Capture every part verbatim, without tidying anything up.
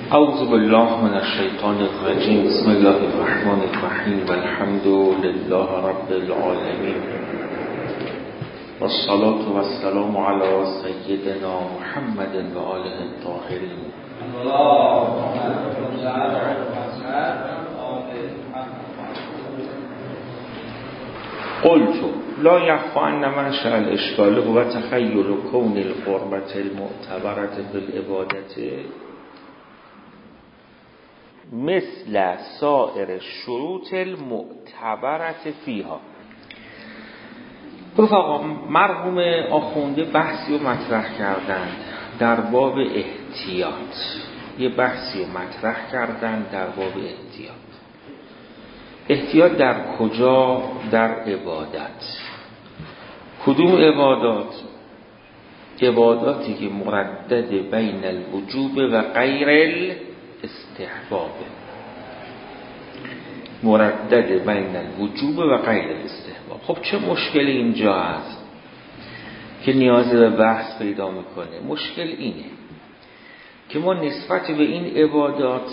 اعوذ بالله من الشیطان الرجیم. بسم الله الرحمن الرحیم و الحمد لله رب العالمین و الصلاة و السلام علی سیدنا محمد و آله الطاهرین. قلت لا يخفى ان منشأ الاشکال هو تخیل کون القربة المعتبرة بالعبادة مثل سائر شروط المعتبرة فیها. رفقا، مرحوم آخونده بحثی رو مطرح کردند در باب احتیاط. یه بحثی رو مطرح کردند در باب احتیاط. احتیاط در کجا؟ در عبادت. کدوم عبادات؟ عباداتی که مردد بین الوجوب و غیر الاستحباب. مردد بین الوجوب و غیر الاستحباب. خب چه مشکلی اینجا هست که نیاز به بحث پیدا میکنه؟ مشکل اینه که ما نسبت به این عبادات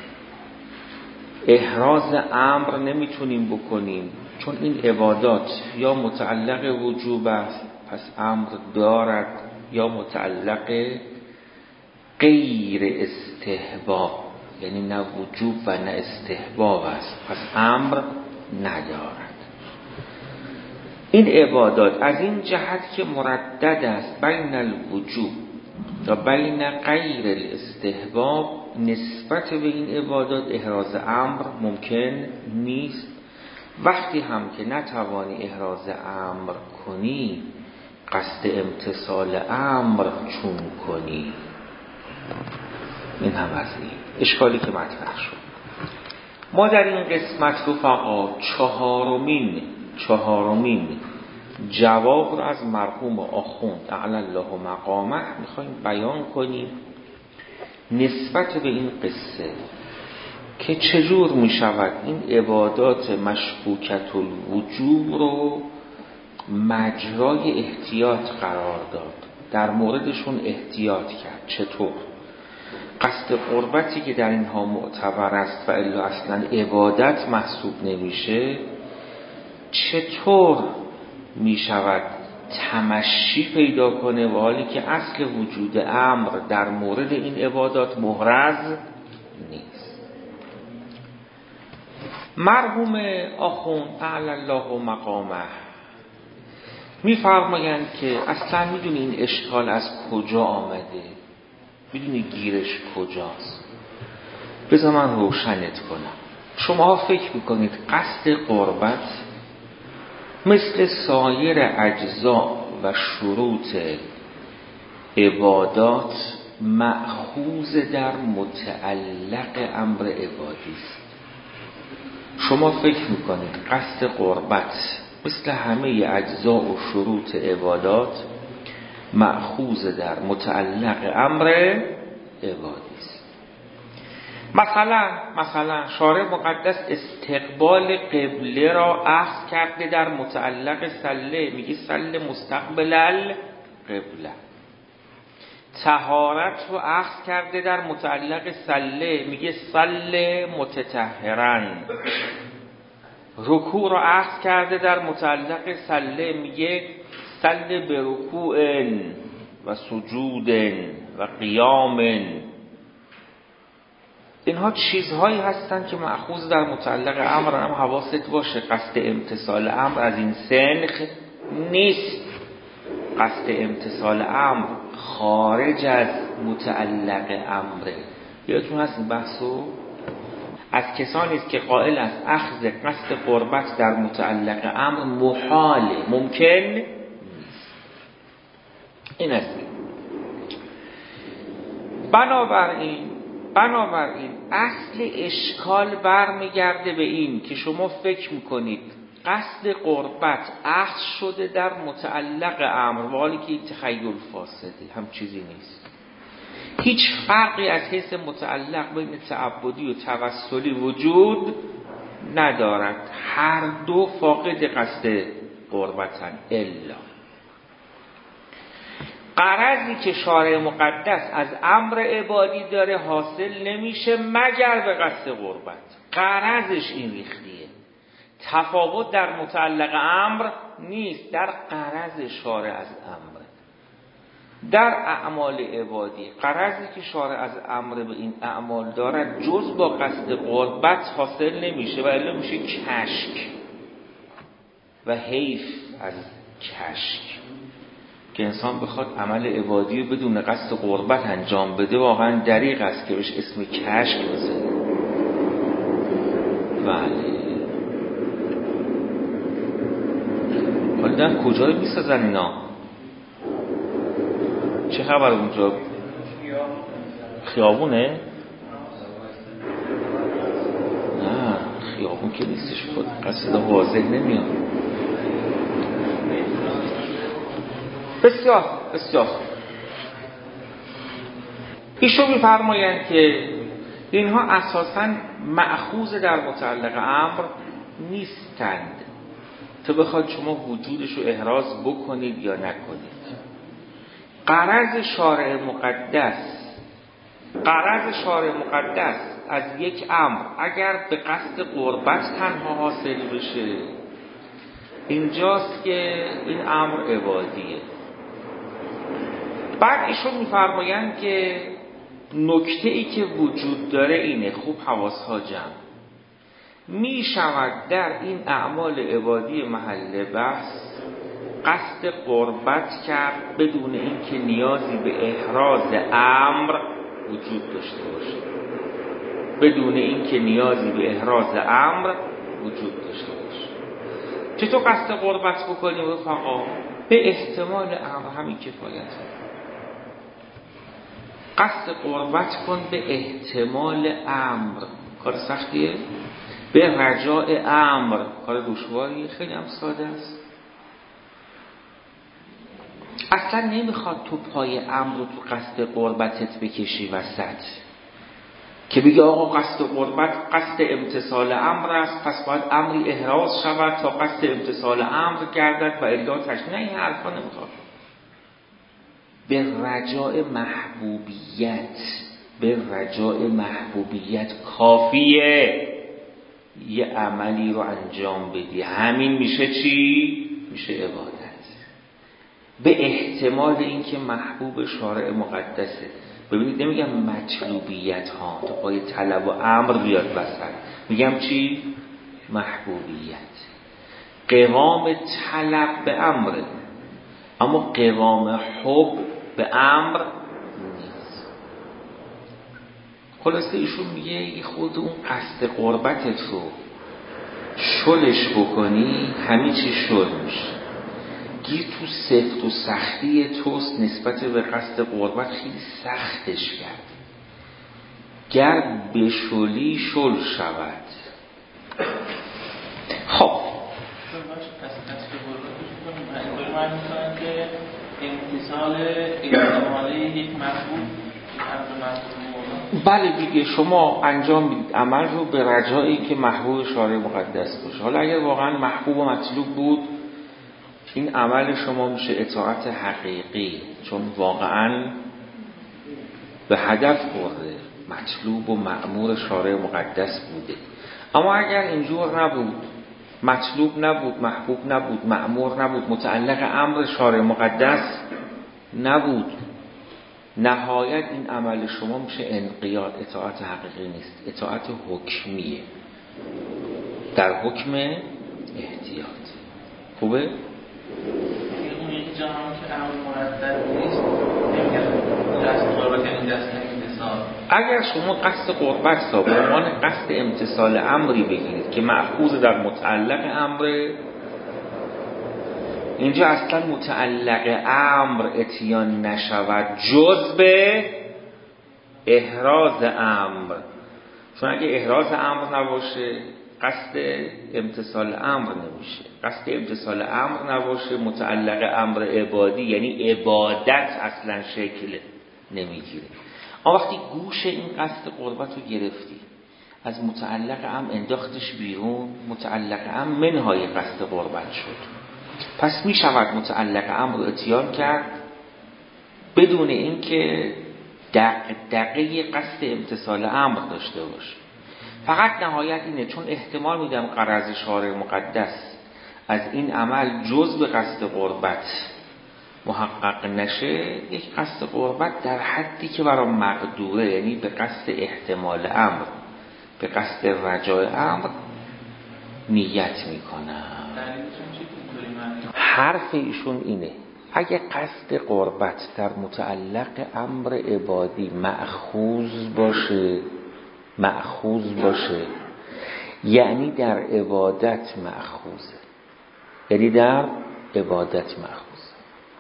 احراز امر نمیتونیم بکنیم، چون این عبادات یا متعلق وجوب است پس امر دارد، یا متعلق غیر استحباب یعنی نه وجوب و نه استحباب است پس امر ندارد. این عبادات از این جهت که مردد است بین الوجوب و بین غیر الاستحباب، نسبت به این عبادات احراز امر ممکن نیست. وقتی هم که نتوانی احراز امر کنی، قصد امتثال امر چون کنی؟ این هم از این اشکالی که مطرح شد. ما در این قسمت رفقا چهارمین چهارمین جواب را از مرحوم آخوند اعلی الله مقامه میخوایم بیان کنیم نسبت به این قصه که چجور میشود این عبادات مشکوکت الوجوب رو مجرای احتیاط قرار داد، در موردشون احتیاط کرد. چطور؟ قصد قربتی که در اینها معتبر است و الا اصلا عبادت محسوب نمیشه، چطور میشود تمشی پیدا کنه و حالی که اصل وجود امر در مورد این عبادات محرز نیست؟ مرحوم آخوند اعلی الله مقامه میفرمایند که اصلا میدونی این اشکال از کجا آمده؟ میدونی گیرش کجاست؟ بذار من روشنت کنم. شما فکر میکنید قصد قربت مثل سایر اجزا و شروط عبادات مأخوذ در متعلق امر عبادی است. شما فکر میکنید قصد قربت مثل همه اجزا و شروط عبادات مأخوذ در متعلق امر عبادی است. مثلا مثلا شارع مقدس استقبال قبله را اخذ کرده در متعلق سله، میگه سله مستقبل القبله. طهارت رو اخذ کرده در متعلق سله، میگه سله متطهرن. رکوع رو اخذ کرده در متعلق سله، میگه سله به رکوع و سجود و قیام. اینها چیزهایی هستند که مأخوذ در متعلق امر. هم حواست باشه قصد امتثال امر از این سنخ نیست. قصد امتثال امر خارج از متعلق امره. یادتون هست این بحثو؟ از کسانی است که قائل است اخذ قصد قربت در متعلق امر محاله، ممکن نیست. این است. بنابراین بنابراین اصل اشکال برمیگرده به این که شما فکر میکنید قصد قربت اخذ شده در متعلق امر، حالی که این تخیل فاسده، هم چیزی نیست. هیچ فرقی از حیث متعلق بین تعبدی و توسلی وجود ندارد. هر دو فاقد قصد قربتن. الا غرضی که شارع مقدس از امر عبادی داره حاصل نمیشه مگر به قصد قربت. غرضش این ریختیه، تفاوت در متعلق امر نیست، در غرض شارع از امر. در اعمال عبادی غرضی که شارع از امر به این اعمال دارد جز با قصد قربت حاصل نمیشه و الا میشه کشک و حیف از کشک که انسان بخواد عمل عبادی رو بدون قصد قربت انجام بده. واقعا دریغ است که بهش اسم کشک بزنه. بله حالا در کجای میسازن اینا؟ چه خبر اونجا؟ خیابونه؟ نه خیابون که نیستش، خود قصد واضح نمیاد. بسیار بسیار ایشون میفرمایند که اینها اساساً مأخوذ در متعلق امر نیستند تا بخواد شما وجودش رو احراز بکنید یا نکنید. غرض شارع مقدس غرض شارع مقدس از یک امر اگر به قصد قربت تنها حاصل بشه اینجاست که این امر عبادیه. بعد ایشون میفرمایند که نکته ای که وجود داره اینه، خوب حواسها جمع می شود در این اعمال عبادی محل بحث قصد قربت کرد بدون اینکه نیازی به احراز امر وجود داشته باشه، بدون اینکه نیازی به احراز امر وجود داشته باشه. چطور قصد قربت بکنیم رفقا؟ به احتمال امر همین کفایت. قصد قربت کن به احتمال امر. کار سختیه؟ به رجاء امر کار دشواریه؟ خیلی هم ساده است. اصلا نمیخواد تو پای امر رو تو قصد قربتت بکشی وسط که بگی آقا قصد قربت قصد امتثال امر است، پس باید امری احراز شود تا قصد امتثال امر گردد و الا تشنیع. نه، این حرفا نمیخواد. به رجاء محبوبیت به رجاء محبوبیت کافیه یه عملی رو انجام بدی، همین میشه چی؟ میشه عبادت. به احتمال اینکه محبوب شارع مقدسه. ببینید نمیگم مطلوبیت ها تا پای طلب و امر بیاد وسط، میگم چی؟ محبوبیت. قوام طلب به امره اما قوام حب به امر نیست. خلاصه ایشون میگه خود اون قصد قربتت رو شلش بکنی همه چی شل میشه. گیر تو سفت و سختی توست نسبت به قصد قربت خیلی سختش کرد. گر بشلی شل شود. خب که امتصال احتمالی یک محبوب بله دیگه شما انجام میدید عمل رو به رجایی که محبوب شارع مقدس باشه. حالا اگر واقعا محبوب و مطلوب بود این عمل شما میشه اطاعت حقیقی، چون واقعا به هدف برده، مطلوب و مأمور شارع مقدس بوده. اما اگر اینجور نبود، مطلوب نبود، محبوب نبود، مأمور نبود، متعلق امر شارع مقدس نبود، نهایت این عمل شما میشه انقیاد، اطاعت حقیقی نیست، اطاعت حکمیه در حکم احتیاط. خوبه؟ اون یک جا هم که امر مرتب نیست نمیگم دست قربت یعنی دست امتصال. اگر شما قصد قربت را به عنوان قصد امتصال امری بگیرید که مأخوذ در متعلق امر، اینجا اصلا متعلق امر اتیان نشود جز به احراز امر، چون اگه احراز امر نباشه قصد امتصال امر نمیشه. قصد امتصال امر نباشه متعلق امر عبادی یعنی عبادت اصلا شکل نمیگیره. اما وقتی گوش این قصد قربت رو گرفتی از متعلق امر انداختش بیرون، متعلق امر منهای قصد قربت شد، پس می شود متعلق امر رو اتیان کرد بدون اینکه دغدغه قصد امتثال امر داشته باشه. فقط نهایت اینه، چون احتمال میدم غرض شارع مقدس از این عمل جز به قصد قربت محقق نشه، یک قصد قربت در حدی که برای مقدوره، یعنی به قصد احتمال امر، به قصد رجای امر نیت میکنم. حرف ایشون اینه اگه قصد قربت در متعلق امر عبادی مأخوذ باشه، مأخوذ باشه یعنی در عبادت مأخوذه، یعنی در عبادت مأخوذه،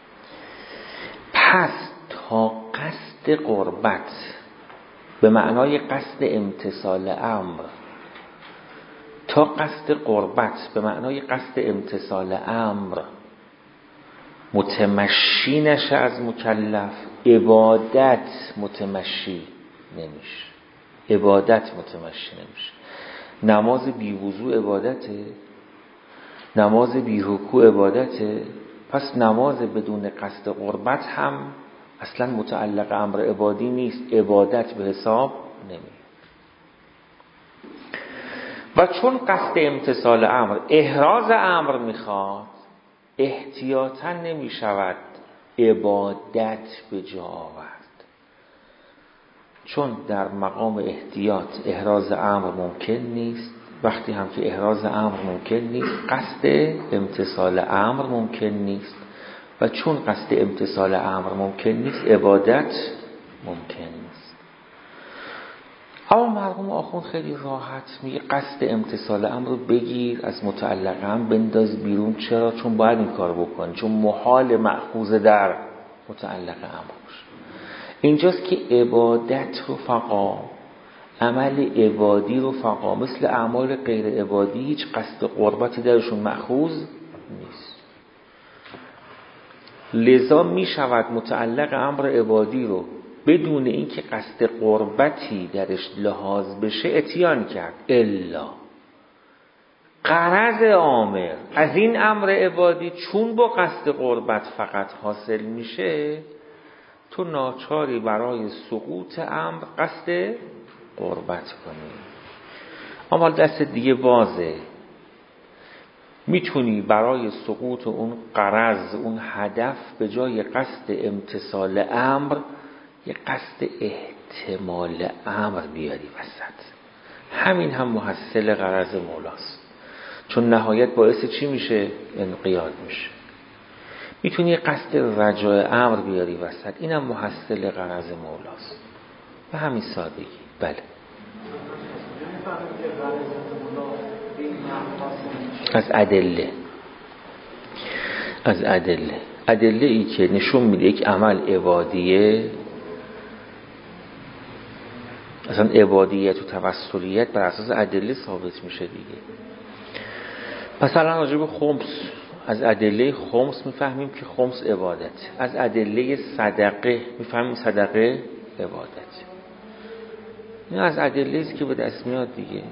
پس تا قصد قربت به معنای قصد امتثال امر، تا قصد قربت به معنای قصد امتثال امر متمشی نشه از مکلف، عبادت متمشی نمیشه، عبادت متمشی نمیشه. نماز بی وضو عبادته، نماز بی رکوع عبادته، پس نماز بدون قصد قربت هم اصلا متعلق امر عبادی نیست، عبادت به حساب نمیاد. و چون قصد امتثال امر احراز امر میخواد، احتیاطاً نمیشود عبادت به جا آورد، چون در مقام احتیاط احراز امر ممکن نیست. وقتی هم که احراز امر ممکن نیست، قصد امتثال امر ممکن نیست، و چون قصد امتثال امر ممکن نیست، عبادت ممکن نیست. اما مرحوم آخوند خیلی راحت میگه قصد امتثال امر رو بگیر، از متعلق هم بنداز بیرون. چرا؟ چون باید این کار بکنی، چون محال مأخوذ در متعلق امر باشه. اینجاست که عبادت رو فقا، عمل عبادی رو فقا، مثل اعمال غیر عبادی هیچ قصد قربتی درشون مأخوذ نیست. لذا می شود متعلق امر عبادی رو بدون اینکه قصد قربتی درش لحاظ بشه اتیان کرد. الا غرض عامر از این امر عبادی چون با قصد قربت فقط حاصل میشه، تو ناچاری برای سقوط امر قصد قربت کنی. اما دست دیگه بازه، میتونی برای سقوط اون غرض، اون هدف، به جای قصد امتثال امر یه قصد احتمال امر بیاری وسط. همین هم محصل غرض مولاست، چون نهایت باعث چی میشه؟ انقیاد میشه. میتونی یه قصد رجای امر بیاری وسط، اینم محصل غرض مولاست. به همین سادگی. بله. از ادله، از ادله ادله ای که نشون میده یک عمل عبادیه، اصلا عبادیت و توسلیت بر اساس ادله ثابت میشه دیگه. مثلا راجع به خمس، از ادله خمس میفهمیم که خمس عبادت، از ادله صدقه میفهمیم صدقه عبادت. این از ادله است که به دست میاد دیگه.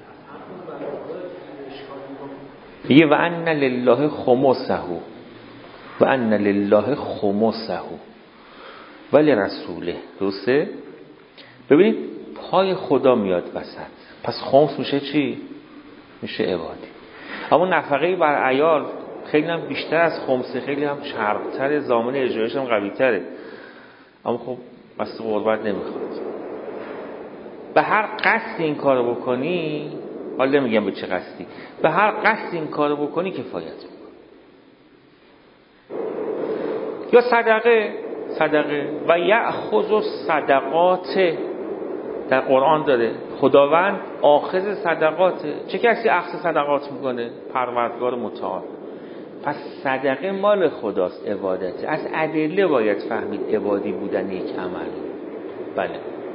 میگه و ان لله خمسه و ان لله خمسه ولی رسوله. درسته؟ ببینید پای خدا میاد وسط، پس خمس میشه چی؟ میشه عبادی. اما نفقه بر عیال خیلی هم بیشتر از خمسه، خیلی هم چربتره، ضامن اجرایش هم قوی تره، اما خب قصد قربت نمیخواد. به هر قصد این کارو بکنی، حالا نمیگم به چه قصدی، به هر قصد این کارو بکنی کفایت میکنه. یا صدقه، صدقه و یأخذ الصدقات در قرآن داره، خداوند آخذ صدقاته. چه کسی اخذ صدقات میکنه؟ پروردگار متعال. پس صدقه مال خداست، عبادته. از ادله باید فهمید عبادی بودن یک عمل. بله.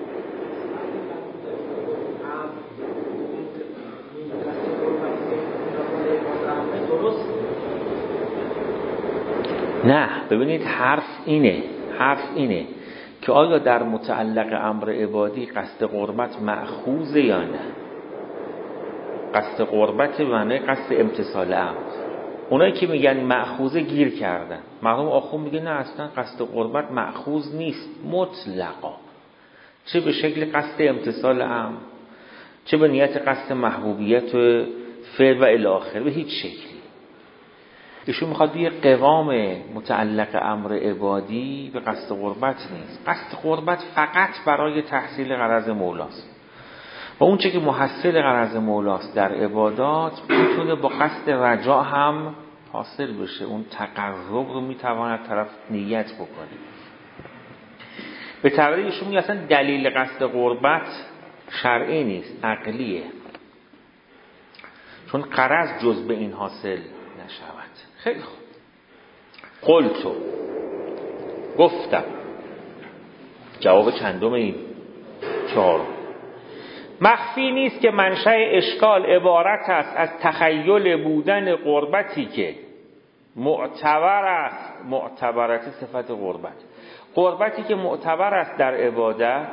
نه ببینید حرف اینه، حرف اینه که آیا در متعلق امر عبادی قصد قربت مأخوذه یا نه. قصد قربت به معنی قصد امتثال امر. اونایی که میگن مأخوذه گیر کردن. مرحوم آخوند میگه نه اصلا قصد قربت مأخوذ نیست مطلقا، چه به شکل قصد امتصال امر، چه به نیت قصد محبوبیت و فعل و الی آخر، به هیچ شکلی. ایشون میخواد بگه قوام متعلق امر عبادی به قصد قربت نیست. قصد قربت فقط برای تحصیل غرض مولاست و اون چه که محصل غرض مولاست در عبادات میتونه با قصد رجا هم حاصل بشه. اون تقرب رو میتواند طرف نیت بکنه. به تعبیر ایشون میگه اصلا دلیل قصد قربت شرعی نیست، عقلیه، چون غرض جز به این حاصل نشود. خیلی خوب. قلتو، گفتم، جواب چندم این چهار. مخفی نیست که منشأ اشکال عبارت است از تخیل بودن قربتی که معتبر است. معتبرتی صفت قربت، قربتی که معتبر است در عبادت،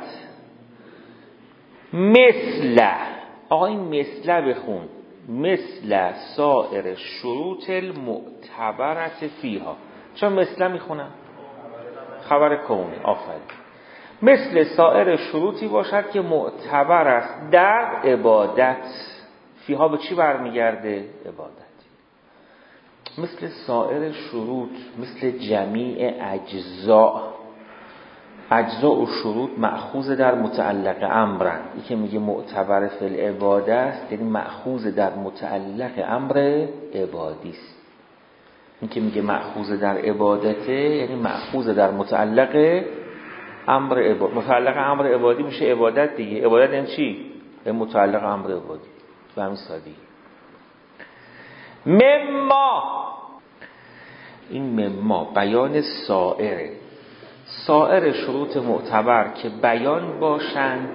مثل، آقا این مثل بخون، مثل سائر شروط المعتبرت فیها. چون مثل میخونم خبر کونی، آفرین. مثل سائر شروطی باشد که معتبر است در عبادت. فیها به چی برمیگرده؟ عبادت. مثل سائر شروط، مثل جمیع اجزاء. اجزاء و شروط مأخوذ در متعلق امرن. این که میگه معتبر فی العباده است یعنی مأخوذ در متعلق امر عبادی است. این که میگه مأخوذ در عبادته یعنی مأخوذ در متعلق امر عبادی. متعلق امر عبادی میشه عبادت دیگه. عبادت یعنی چی؟ یعنی متعلق امر عبادی. به همین سادگی. مما، این مما بیان سائره، سائر شروط معتبر که بیان باشند.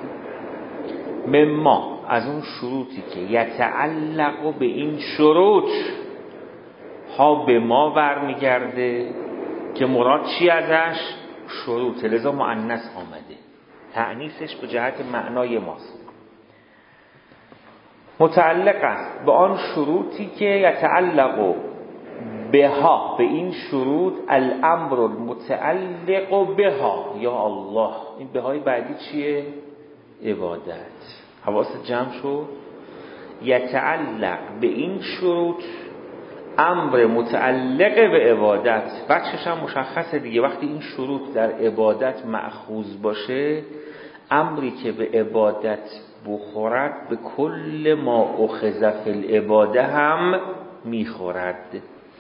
مما از اون شروطی که یتعلق به این شروط ها به ما برمیگرده که مراد چی ازش؟ شروط. لذا مؤنث آمده، تأنیثش به جهت معنای ماست. متعلق است به آن شروطی که یتعلق بها، به این شروط، الامر المتعلق بها. یا الله، این بهای بعدی چیه؟ عبادت. حواست جمع شد. یتعلق به این شروط، امر متعلق به عبادت. بچش هم مشخصه دیگه. وقتی این شروط در عبادت مأخوذ باشه، امری که به عبادت بخورد به کل ما اخذ فی العباده هم میخورد.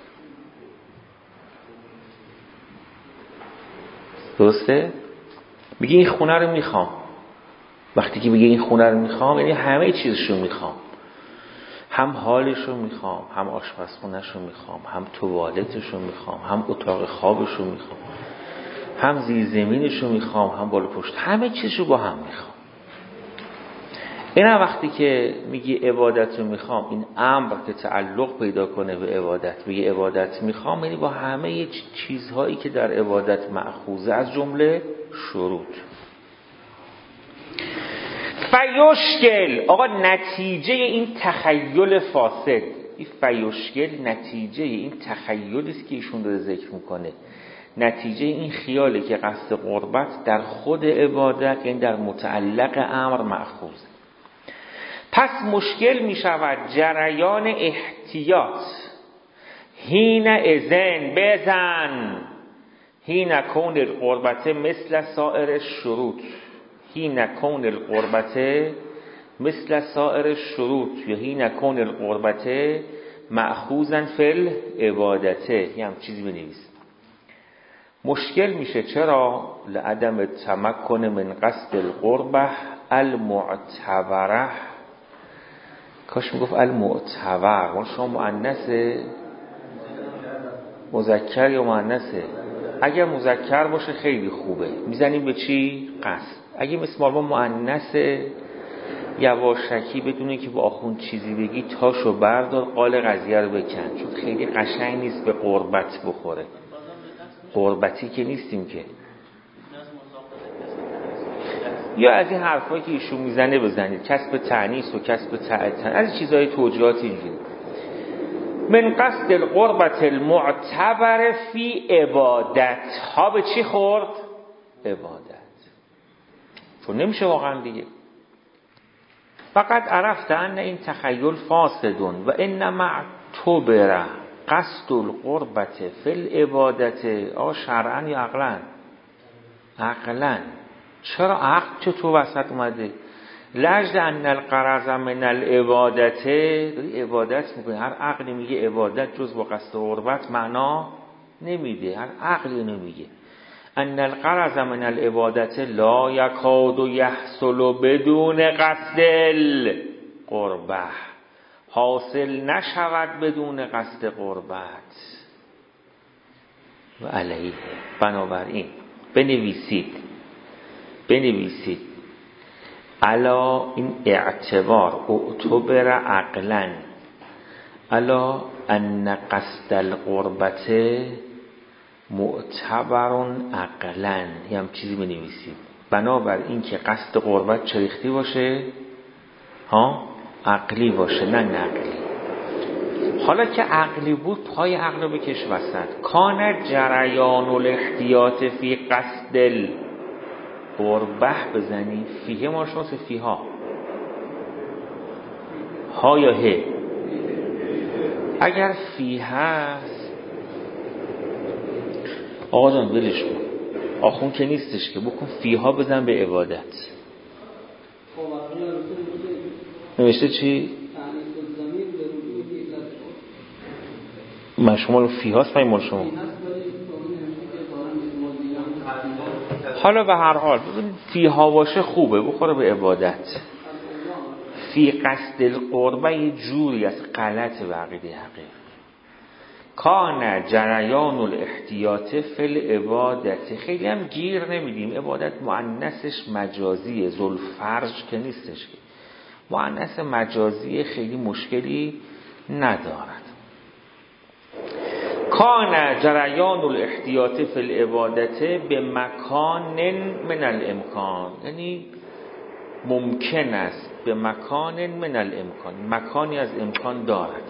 درسته؟ میگه این خونه رو میخوام. وقتی که میگه این خونه رو میخوام یعنی همه چیزشو میخوام. هم حالشو میخوام، هم آشپزخونهشو میخوام، هم توالتشو میخوام، هم اتاق خوابشو میخوام، هم زیر زمینشو میخوام، هم بالا پشت، همه چیزشو با هم میخوام. اینا وقتی که میگی عبادت رو میخوام، این امر که تعلق پیدا کنه به عبادت، میگه عبادت میخوام، یعنی با همه چیزهایی که در عبادت مأخوذه از جمله شروط. فیشکل، آقا نتیجه این تخیل فاسد، این فیشکل نتیجه این تخیلی است که ایشون داره ذکر میکنه. نتیجه این خیاله که قصد قربت در خود عبادت یعنی در متعلق امر مأخوذ. پس مشکل می شود جریان احتیاط. هین اذن بزن، هین کون القربت مثل سائر شروط، هین کون القربت مثل سائر شروط یا هین کون القربت مأخوذا فی العبادته. یه هم چیزی بنویس. مشکل میشه چرا؟ لعدم تمکن من قصد القربه المعتبره. کاش میگفت المعتبر. ما شما مؤنثه مذکر یا مؤنثه؟ اگر مذکر باشه خیلی خوبه، میزنیم به چی؟ قصد. اگه مثل ما مؤنثه یواشکی بدونه که با آخوند چیزی بگی تاشو بردار قال قضیه رو بکن، چون خیلی قشنگ نیست به قربت بخوره. قربتی که نیستیم که. یا از این حرفایی که ایشون میزنه بزنید، کسب تعنیس و کسب تعتن، از چیزهای توجیهات اینجوری. من قصد القربت المعتبر فی عبادت ها به چی خورد؟ عبادت. چون نمیشه واقعا دیگه. فقط عرفت ان این تخیل فاسدون و انما اعتبر قصد القربت فی العبادت. آقا شرعا یا عقلا؟ عقلا. چرا عقل چطور وسط اومده؟ لجد ان القرض من العبادت، داری عبادت میکنی. هر عقلی میگه عبادت جز با قصد قربت معنا نمیده، هر عقلی نمیگه. ان القرض من العبادت لا یکاد یحصل بدون قصد القربه، حاصل نشود بدون قصد قربت. و علیه، بنابراین بنویسید بنویسید الا این اعتبار اعتبر عقلا الا ان قصد القربت معتبر عقلا، یه هم چیزی بنویسید. بنابراین که قصد قربت چریختی باشه، ها عقلی باشه نه نقلی. حالا که عقلی بود پای عقل رو بکش وسط. کان جریان الاحتیاط فی قصد القربه بزنی. فیه ما شما فیها ها یا he. اگر فیه هست آقا جان ولش کن، آخون که نیستش که بکن فیها بزن به عبادت. نوشته چی؟ مشمول فیهاست پای مال شما. حالا به هر حال ببینید فیها باشه خوبه، بخوره به عبادت. فی قصد القربه یه جوری از غلط و عقیده حقیق. کان جریان الاحتیاط فی العبادت، خیلی هم گیر نمیدیم. عبادت مؤنثش مجازیه، ذوالفرج که نیستش که. مؤنث مجازی خیلی مشکلی ندارد. کان جریان الاحتیاط فی العبادت به مکان من الامکان، یعنی ممکن است به مکان من الامکان، مکانی از امکان دارد.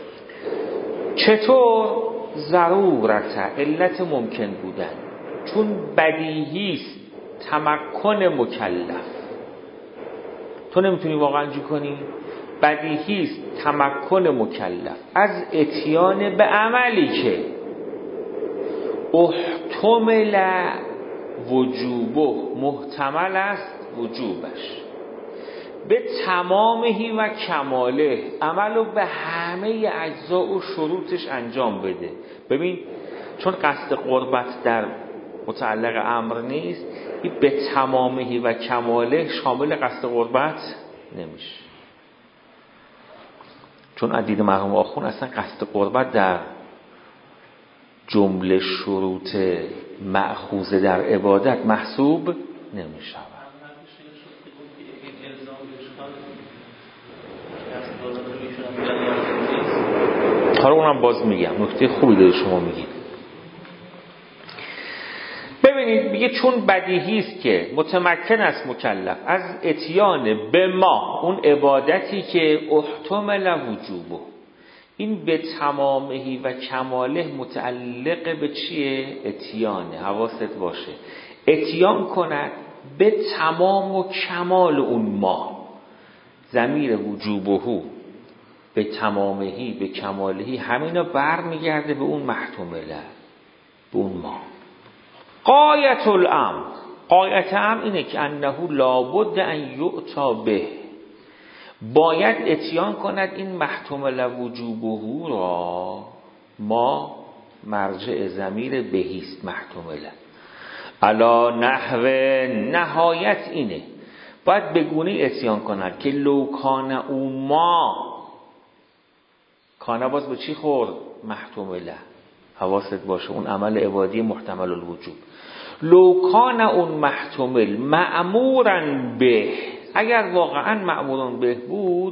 چطور؟ ضرورت، علت ممکن بودن، چون بدیهی است تمکن مکلف. تو نمیتونی واقعا جو کنی. بدیهی است تمکن مکلف از اتیان به عملی که احتمل وجوبه، محتمل است وجوبش، به تمامهی و کماله، عملو به همه اجزا و شروطش انجام بده. ببین چون قصد قربت در متعلق امر نیست، این به تمامهی و کماله شامل قصد قربت نمیشه. چون عدید مرحوم آخون اصلا قصد قربت در جمله شروط مأخوذه در عبادت محسوب نمیشه. حالا اونم باز میگم، نکته خوبی داره شما میگید. ببینید میگه چون بدیهی است که متمکن است مکلف از اتیان به ما، اون عبادتی که احتمل وجوبه، این به تمامهی و کماله متعلق به چیه؟ اتیانه. حواست باشه اتیان کند به تمام و کمال اون ما. ضمیر وجوبهو به تمامهی به کمالهی همینا بر میگرده به اون محتمله، به اون ما. غایت الامر، غایت امر اینه که انه لابد ان یؤتا به، باید اتیان کند این محتمل وجوبه را. ما مرجع ضمیر بهیست محتمله. علا نحو، نهایت اینه باید بگونه اتیان کند که لو کان او ما، کانه باز به چی خورد؟ محتمله. حواست باشه اون عمل عبادی محتمل الوجوب. لو کان اون محتمل مأمورن به، اگر واقعا مأمورن به بود،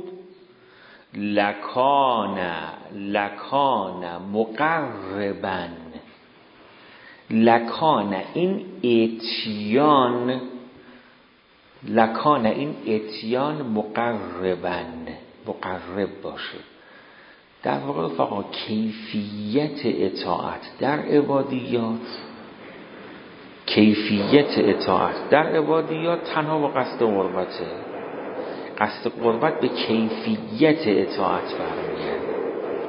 لکان لکان مقربن، لکان این اتیان، لکان این اتیان مقربن، مقرب باشه. در واقع رفقا کیفیت اطاعت در عبادیات کیفیت اطاعت در عبادیات تنها با قصد قربته. قصد قربت به کیفیت اطاعت برمیگرده.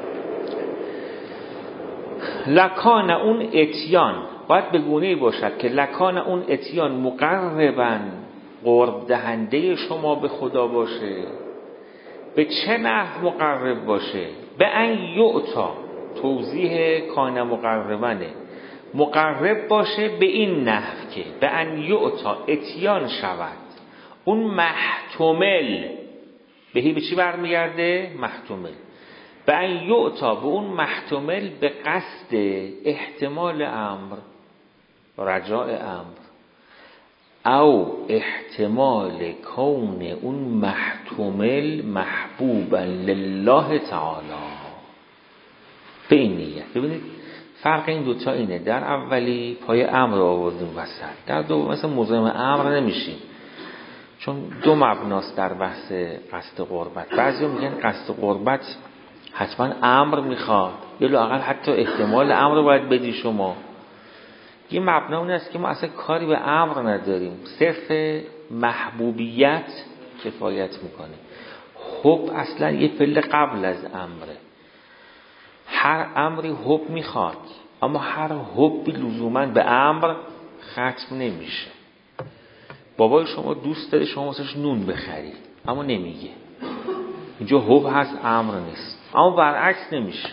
لکان اون اتیان باید به گونه‌ای باشد که لکان اون اتیان مقرباً قرب دهنده شما به خدا باشه. به چه نحو مقرب باشه؟ به ان یعطا، توضیح کان مقربنه، مقرب باشه به این نحو که به ان یعطا اتیان شود اون محتمل. بهی به چی برمیگرده؟ محتمل. به ان یعطا به اون محتمل به قصد احتمال امر، رجاء امر، او احتمال کون اون محتمل محبوبا لله تعالی. به این نیت. ببینید فرق این دوتا اینه. در اولی پای امر آوردیم وسط، در دوم مثلا مزاحم امر نمیشیم، چون دو مبناست در بحث قصد قربت. بعضی میگن قصد قربت حتما امر میخواد، یا لااقل حتی احتمال امر رو باید بدی شما. یه مبنا اون است که ما اصلا کاری به امر نداریم، صرف محبوبیت کفایت میکنه. حب اصلا یه پله قبل از امره. هر امری حب میخواد، اما هر حبی لزوما به امر ختم نمیشه. بابای شما دوست داره شما واسش نون بخری، اما نمیگه. اینجا حب هست، امر نیست. اما برعکس نمیشه.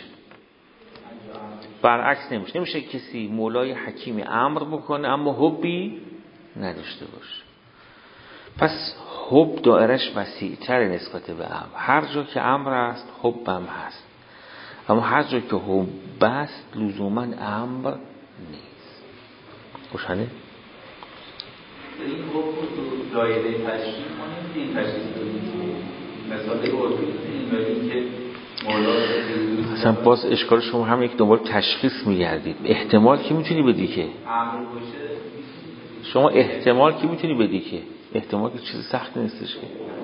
برعکس نمیشه. نمیشه کسی مولای حکیمی امر بکنه اما حبی نداشته باشه. پس حب دایرش وسیع‌تر نسبت به امر. هر جا که امر است حبم هست، اما هر جا که حب است لزوما امر نیست. روشنه؟ این حب رو دایره تشریح کنیم، این تشریح کنیم مثاله عرفی این بریم که اصلا باز اشکال شما هم یک دنبال تشخیص میگردید. احتمال کی میتونی بدی که شما احتمال کی میتونی بدی که احتمال که چیز سخت نیستش که.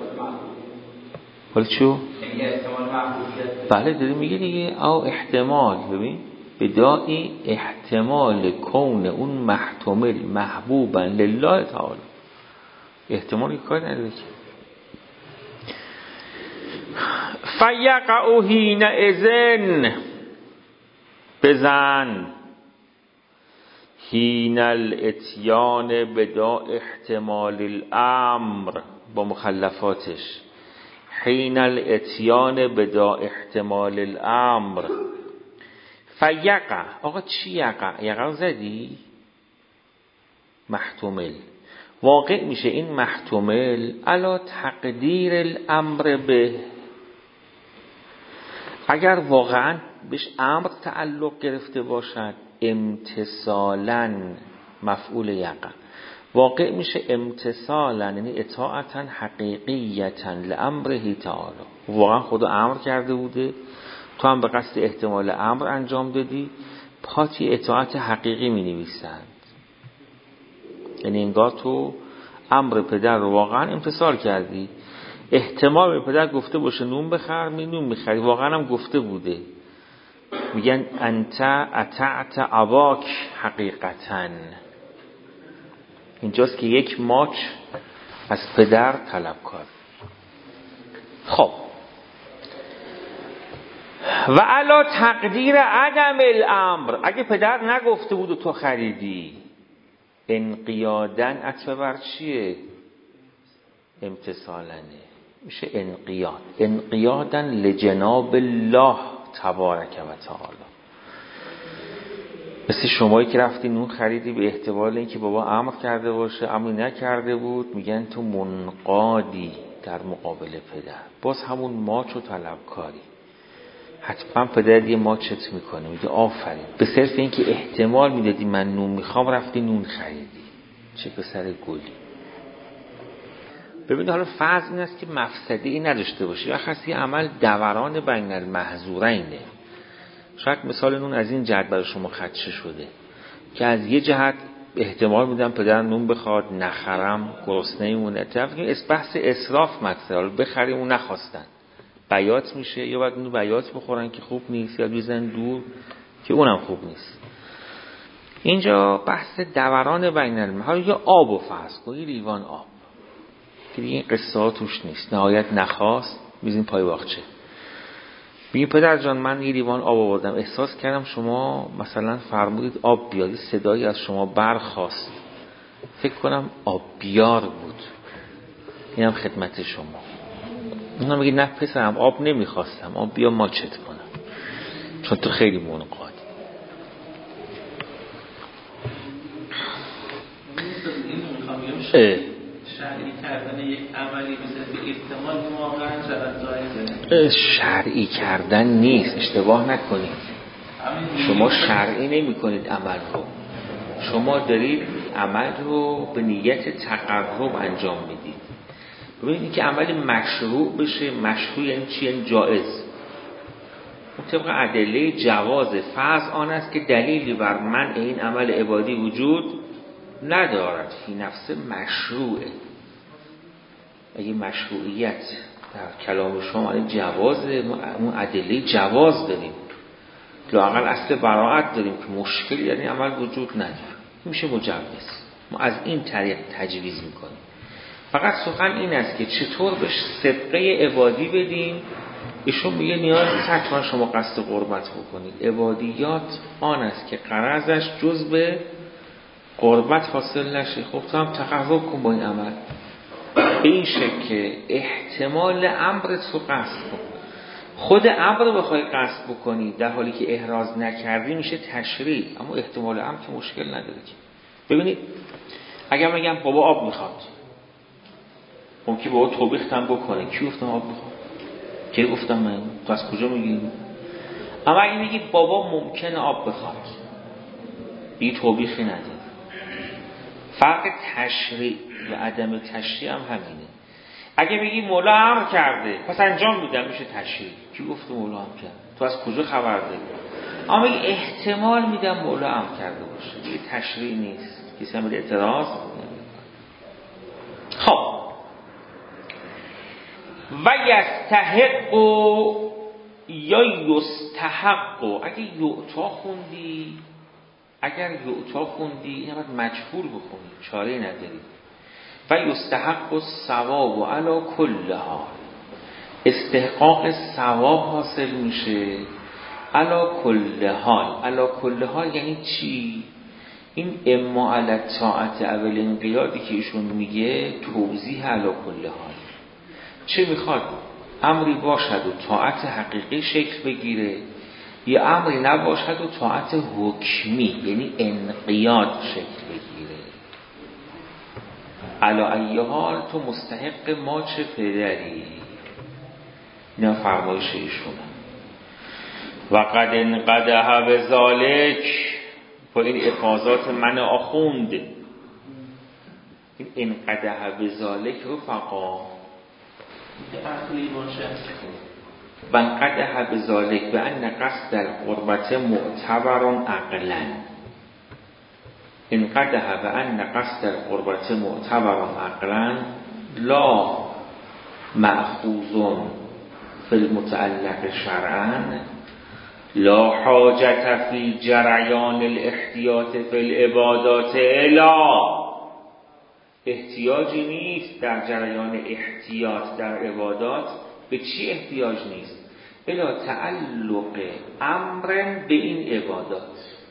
حالا چیو؟ بله داری میگه دیگه. او احتمال، ببین بدایی احتمال کون اون محتمل محبوبا لله تعالی. احتمالی کاری نداره که. فیقع حین اذن بزن حین الاتیان بدا احتمال الامر با مخلفاتش. حین الاتیان بدا احتمال الامر. فیقع، آقا چی یقع؟ یقع زدی؟ محتمل واقع میشه. این محتمل علا تقدیر الامر به، اگر واقعا بهش امر تعلق گرفته باشد امتثالاً مفعول یقع واقع میشه امتثالاً، یعنی اطاعتاً حقیقیتاً لامره تعالی. واقعا خدا امر کرده بوده، تو هم به قصد احتمال امر انجام دادی، پاتی اطاعت حقیقی می نویسند. یعنی انگار تو امر پدر رو واقعا امتثال کردی. احتمال به پدر گفته باشه نون بخر، می نون میخری، واقعا هم گفته بوده. میگن انت اطعت اباک حقیقتاً. اینجاست که یک ماچ از پدر طلب کار. خب و علا تقدیر عدم الامر، اگه پدر نگفته بود و تو خریدی، انقیادن عطف بر چیه؟ امتثالنه میشه انقیاد. انقیادن لجناب الله تبارک و تعالی. مثل شمایی که رفتی نون خریدی به احتمال اینکه بابا امر کرده باشه اما نکرده بود، میگن تو منقادی در مقابل پدر. باز همون ماچ و طلبکاری. حتما پدر یه ماچت میکنه، میگه آفرین، به صرف اینکه احتمال میدادی من نون میخوام رفتی نون خریدی. چه پسر گلی. ببینید حالا فرض این است که مفسده ای نداشته باشه یا خاصی عمل دوران بین المحظورینه. شاید مثال نون از این جهت برای شما خدشه شده که از یه جهت احتمال میدم پدر نون بخواد نخرم گرسنه میمونه، طرف که بحث اسراف مطرحه، بخریم اون نخواستن بیات میشه، یا باید اونو بیات بخورن که خوب نیست، یا بزنن دور که اونم خوب نیست. اینجا بحث دوران بین الماء. حالا یا آب و فرض کن، یه لیوان آب که دیگه این قصه ها توش نیست، نهایت نخواست میزین پای باغچه، بگی پدر جان من یه لیوان آب آوردم، احساس کردم شما مثلا فرمودید آب بیاری، صدایی از شما برخاست، فکر کنم آب بیار بود، اینم خدمت شما. اونا میگه نه پسرم آب نمیخواستم، آب بیا ماچت کنم چون تو خیلی منقادی. شرعی کردن یک عملی مثل احتمال واقعا چقدر جایزه؟ شرعی کردن نیست، اشتباه نکنید. شما شرعی نمی کنید عمل رو، شما دارید عمل رو به نیت تقرب انجام میدید. ببینید که عمل مشروع بشه، مشروع یعنی چی؟ یعنی جایز. طبق ادله جواز فرض آن است که دلیلی بر منع این عمل عبادی وجود ندارد، فی نفس مشروعه. اگه مشروعیت در کلام شما جوازه، ما ادله جواز داریم، لااقل اصل براءت داریم که مشکلی در این عمل وجود نداره، میشه مجوز. ما از این طریق تجویز میکنیم. فقط سخن این است که چطور بهش صدقه عبادی بدیم. ایشون میگه نیاز نیست حتما شما قصد قربت بکنید، عبادیات آن است که غرضش جز به قربت حاصل نشه. خب تو هم تقرب کن با این عمل، به این شکل که احتمال امرت رو قصد کن. خود امر رو بخوای قصد بکنی در حالی که احراز نکردی میشه تشریع، اما احتمال امر که مشکل نداره که. ببینید اگر میگم بابا آب میخواد، ممکنه بابا توبیختم بکنه، کی گفتم آب میخواد؟ کی گفتم من؟ تو از کجا میگی؟ اما اگه میگی بابا ممکنه آب بخواد، این توبیخی نداره. فرق تشریع و عدم تشریع هم همینه. اگه بگی مولا امر کرده پس انجام میدم، میشه تشریع. کی گفته مولا امر کرده؟ تو از کجا خبر داری؟ اما بگی احتمال میدم مولا امر کرده باشه، دیگه تشریع نیست، کسی هم اعتراض نمیکنه. خب و یستحق یا یستحق، اگه یعطا خوندی، اگر یعطا خوندی این باید مجهول بخونی، چاره نداری. و یستحق الثواب علی کلها، استحقاق ثواب حاصل میشه علی کلها. علی کلها یعنی چی؟ این اما علی طاعت اول انقیادی که ایشون میگه توضیح علی کلها. چه میخواد؟ امری باشد و طاعت حقیقی شکل بگیره، یا امری نباشد و طاعت حکمی یعنی انقیاد شکل بگیره. علی ای حال تو مستحق ما چه پدری. اینا فرمایش ایشونه. و قد انقدح به ذالک، با این افاضات من آخوند، این انقدح به ذالک رفقا و انقدح به ذالک به ان قصد القربت معتبر عقلا. انقدح به ان قصد القربت معتبر عقلا لا مأخوذ فی المتعلق شرعا، لا حاجت فی جریان الاحتیاط فی العبادات الا، احتیاجی نیست در جریان احتیاط در عبادات. به چی احتیاج نیست؟ الا تعلق امر به این عبادات.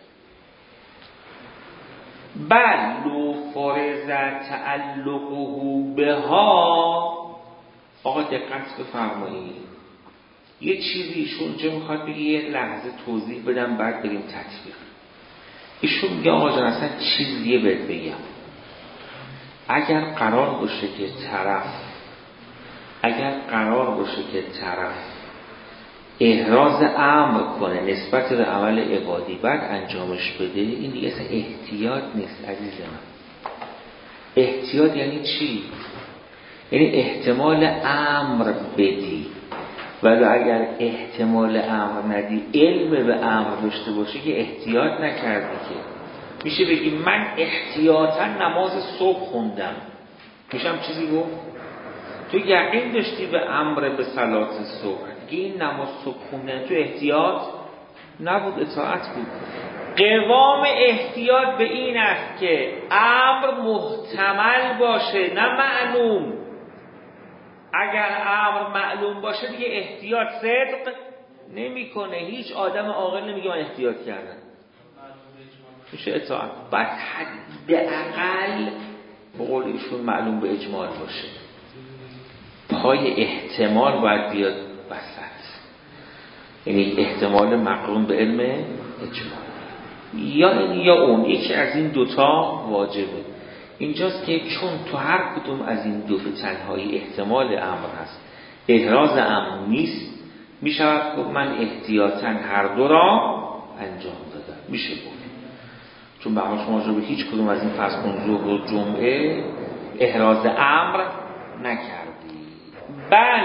بل لو فرض تعلقه بها. آقا دقت بفرمایید، یه چیزی ایشون اونجا میخواد بگه، یه لحظه توضیح بدم بعد بریم تطبیق. ایشون میگه آقا جان اصلا چیزیه بهت بگم، اگر قرار باشه که طرف اگر قرار باشه که طرف احراز امر کنه نسبت به عمل عبادی بعد انجامش بده، این دیگه اصلا احتیاط نیست عزیز من. احتیاط یعنی چی؟ یعنی احتمال امر بدی، ولی اگر احتمال امر ندی، علم به امر داشته باشی که احتیاط نکردی. که میشه بگی من احتیاطا نماز صبح خوندم، میشم چیزی گفت؟ تو یقین داشتی به امر به صلات صبح، دیگه این نماز صبح خوندن تو احتیاط نبود، اطاعت بود. قوام احتیاط به این است که امر محتمل باشه نه معلوم. اگر امر معلوم باشه دیگه احتیاط صدق نمیکنه. هیچ آدم عاقل نمیگه من احتیاط کردم، میشه اطاعت. بعد حداقل به قول ایشون معلوم به اجمال باشه. پای احتمال باید بیاد وسط، یعنی احتمال مقرون به علم اجمال، یا این یا اون، یکی از این دوتا واجبه. اینجاست که چون تو هر کدوم از این دو به تنهایی احتمال امر هست، احراز امر نیست، میشود که من احتیاطاً هر دو را انجام دادم. میشه بود چون به همه شما به هیچ کدوم از این فرض کن ظهر و جمعه احراز امر نکردی. بل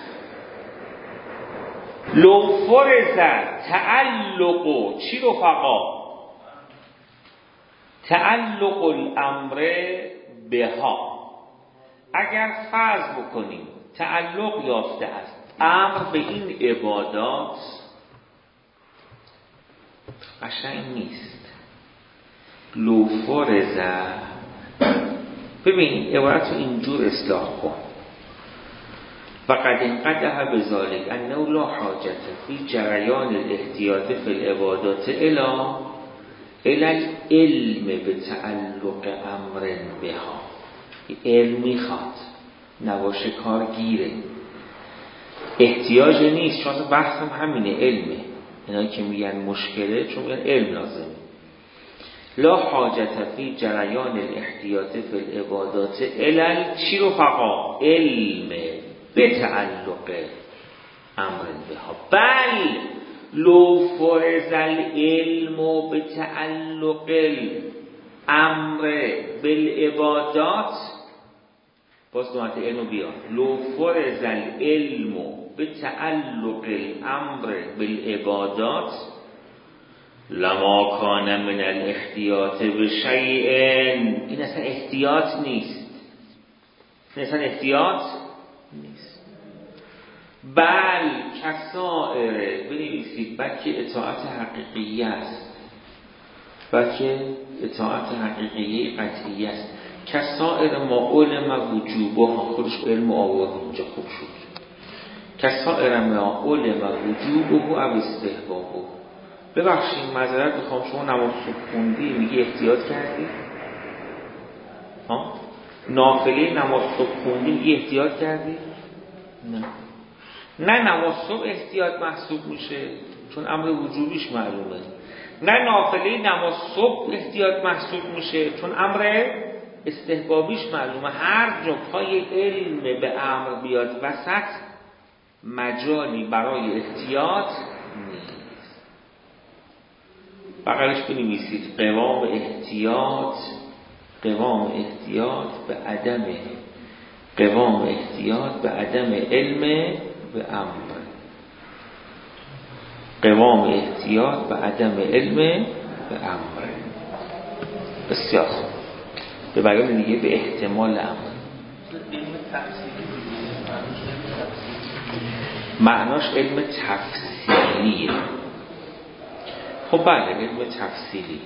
لو فرض تعلق چی رفقا؟ تعلق الامر بها، اگر فرض بکنیم تعلق یافته است امر به این عبادات، قشنگ نیست. لو فرض، ببین عبارت رو اینجور اصلاح کن. فقد انقدح بذالک انه لا حاجت فی جریان الاحتیاط فی العبادات الا الا العلم به تعلق امر بها. علم میخواد، نباشه کار گیره. احتیاج نیست، چون بحث هم همینه، علمه. اینا که میگن مشکله چون میگن علم لازمه. لا حاجت فی جریان الاحتیاط فی العبادات الا چی رو فقا؟ علم به تعلق امر بها. بل لو فرض العلم به تعلق امر بالعبادات، باز دومت علم بیان، لو فرض العلم به تعلق الامر بالعبادات لما کان من الاحتیاط به شیء. این اصلا احتیاط نیست، این اصلا احتیاط نیست. بل کسائره، بنویسید بلکه اطاعت حقیقی است، بلکه اطاعت حقیقی قطعی است. کسائر ما علم وجوبها، خودش علم آورد اینجا خوب شد. کسائر ما علم وجوبه او استحبابه. ببخشید معذرت میخوام، شما نماز خوندی میگی احتیاط کردی؟ ها؟ نافله نماز خوندی میگی احتیاط کردی؟ نه. نه نماز صبح احتیاط محسوب میشه چون امر وجوبیش معلومه. نه نافله نماز صبح احتیاط محسوب میشه چون امر استحبابیش معلومه. هر جا پای علم به امر بیاد وسط مجالی برای احتیاط نیست. بغلش بنویسید قوام احتیاط، قوام احتیاط به عدم قوام احتیاط به عدم علم به امر، قوام احتیاط به عدم علم به امر. بسیار خوب. به بیان دیگه به احتمال امر. معناش علم تفصیلیه. خب بله علم تفصیلی،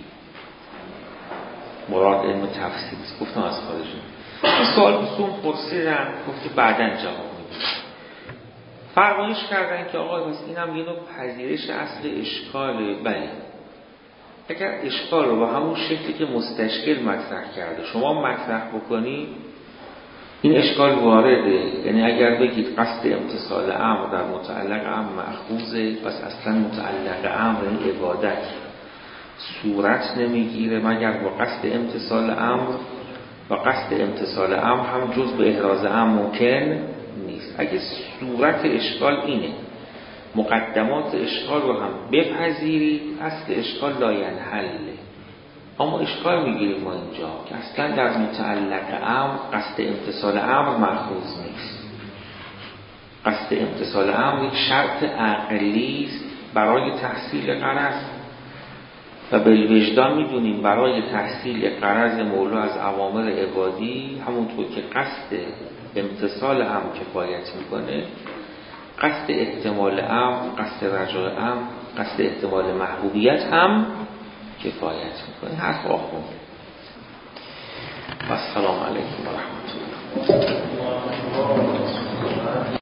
مراد علم تفصیلی است. گفتم از خارجه این سوال بسون پرسیدن، گفت که بعداً جواب میدیم. فرمایش کردن که آقای پس اینم یه نوع پذیرش اصل اشکاله. بله اگر اشکال رو با همون شکلی که مستشکل مطرح کرده شما مطرح بکنی این اشکال وارده. یعنی اگر بگید قصد امتصال امر در متعلق امر مأخوذه، پس اصلا متعلق امر این عبادت صورت نمیگیره مگر با قصد امتصال امر، و قصد امتصال امر هم جز به احراز امر ممکن نیست. اگه صورت اشکال اینه مقدمات اشکال رو هم بپذیرید، اصل اشکال لاینحله. اما اشکال میگیریم ما اینجا که اصلا در متعلق امر قصد امتصال امر مأخوذ نیست. قصد امتصال امر یک شرط عقلی است برای تحصیل غرض و بالوجدان میدونیم برای تحصیل غرض مولا از اوامر عبادی همونطور که قصد امتصال امر کفایت میکنه، قصد احتمال امر، قصد رجاء امر، قصد احتمال محبوبیت هم کفایت میکنه. حرف آخون. و السلام علیکم و رحمت الله.